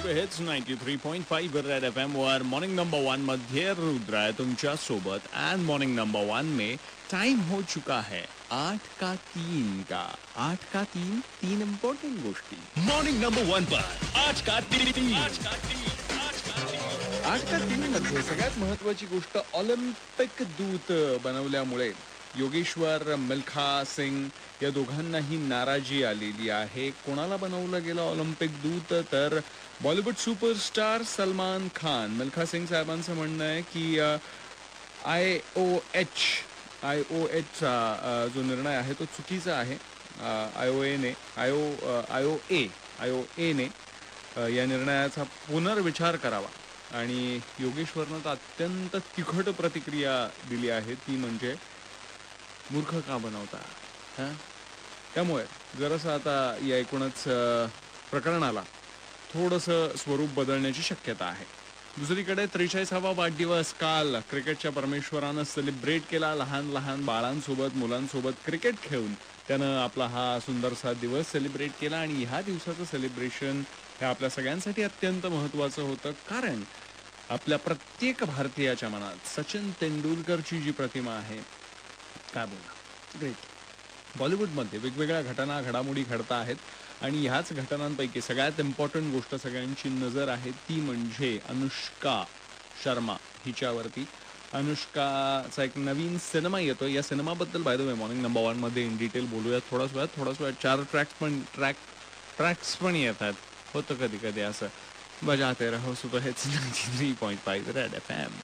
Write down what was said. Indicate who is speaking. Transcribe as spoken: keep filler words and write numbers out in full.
Speaker 1: Super hits ninety three point five red F M वर morning number one मध्ये रुद्र है तुमच्या सोबत एंड मॉर्निंग नंबर वन में टाइम हो चुका है आठ का तीन का आठ का तीन तीन इम्पोर्टेंट गोष्टी
Speaker 2: मॉर्निंग नंबर वन पर आज का तीन
Speaker 1: आठ का तीन मध्ये सगळ्यात महत्वाची गोष्ट ऑलिम्पिक दूत बनवल्यामुळे योगेश्वर मिल्खा सिंग या दोघांनाही नाराजी आलेली आहे. कोणाला बनवलं गेलं ऑलिम्पिक दूत तर बॉलिवूड सुपरस्टार सलमान खान. मिल्खा सिंग साहेबांचं म्हणणं आहे की I O H I O एचचा जो निर्णय आहे तो चुकीचा आहे. आय ओ एने I O I O A I O एने या निर्णयाचा पुनर्विचार करावा आणि योगेश्वरनं तर अत्यंत तिखट प्रतिक्रिया दिली आहे ती म्हणजे मूर्ख का बनवता. हां त्यामुळे जरासं आता या एकूणच प्रकरणाला थोडंसं स्वरूप बदलण्याची शक्यता आहे. दुसरीकडे त्रेचाळीसावा वाढदिवस काल क्रिकेटच्या परमेश्वरानं सेलिब्रेट केला. लहान लहान बाळांसोबत मुलांसोबत क्रिकेट खेळून त्यानं आपला हा सुंदरसा दिवस सेलिब्रेट केला आणि ह्या दिवसाचं सेलिब्रेशन हे आपल्या सगळ्यांसाठी अत्यंत महत्त्वाचं होतं कारण आपल्या प्रत्येक भारतीयाच्या मनात सचिन तेंडुलकरची जी प्रतिमा आहे काय बोलणार ग्रेट. बॉलिवूडमध्ये वेगवेगळ्या घटना घडामोडी घडता आहेत आणि ह्याच घटनांपैकी सगळ्यात इम्पॉर्टंट गोष्ट सगळ्यांची नजर आहे ती म्हणजे अनुष्का शर्मा हिच्यावरती. अनुष्काचा एक नवीन सिनेमा येतो. या सिनेमाबद्दल by the way morning number one मध्ये इन डिटेल बोलूयात थोडाच वेळात थोडाच वेळात. चार ट्रॅक्स पण ट्रॅक ट्रॅक्स पण येतात. होतं कधी कधी असं. बजाते रहो super hits ninety three point five red F M.